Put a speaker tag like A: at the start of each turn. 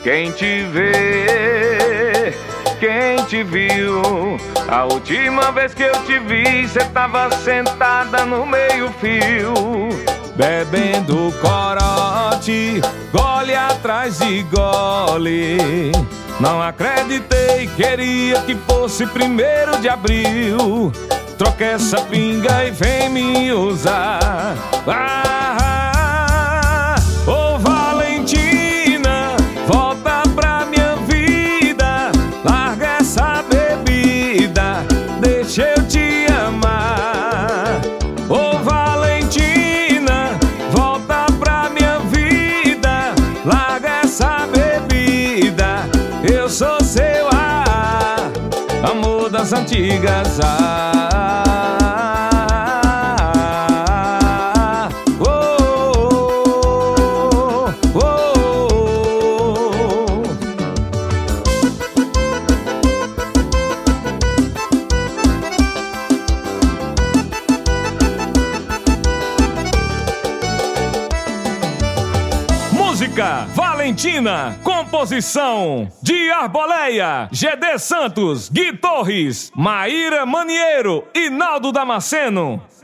A: Quem te vê, quem te viu? A última vez que eu te vi, cê tava sentada no meio-fio,
B: bebendo corote, gole atrás de gole. Não acreditei, queria que fosse 1º de abril. Troca essa pinga e vem me usar. Ô Valentina, volta pra minha vida. Larga essa bebida, deixa eu te amar. Ô Valentina, volta pra minha vida. Larga essa bebida, eu sou seu amor das antigas. Música Valentina, composição de Arboleia, GD Santos, Gui Torres, Maíra Maniero e Naldo Damasceno.